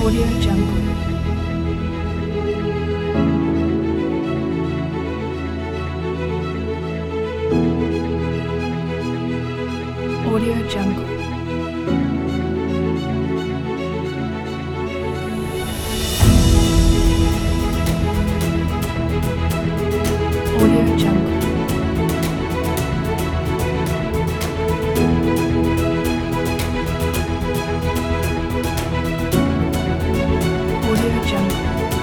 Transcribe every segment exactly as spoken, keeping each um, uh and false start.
Audio Jungle. Audio Jungle. Audio Jungle. Audio Jungle.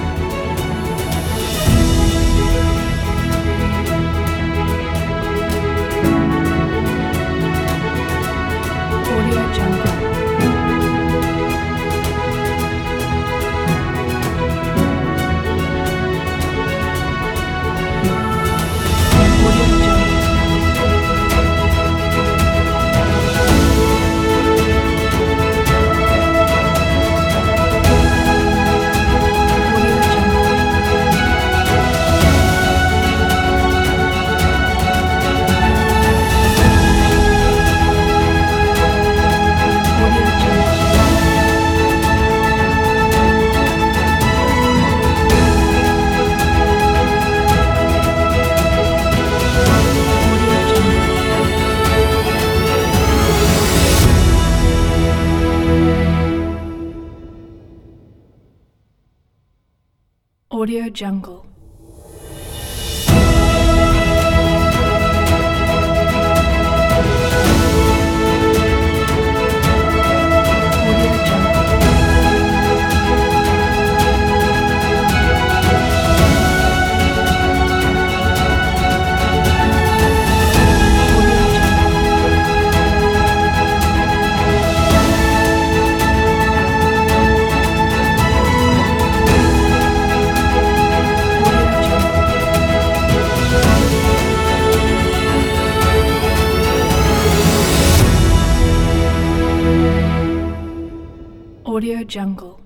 Audio Jungle. Audio Jungle. Audio Jungle. Audio Jungle. Audio Jungle. Audio Jungle. Audio Jungle. Audio Jungle. Audio Jungle. Audio Jungle.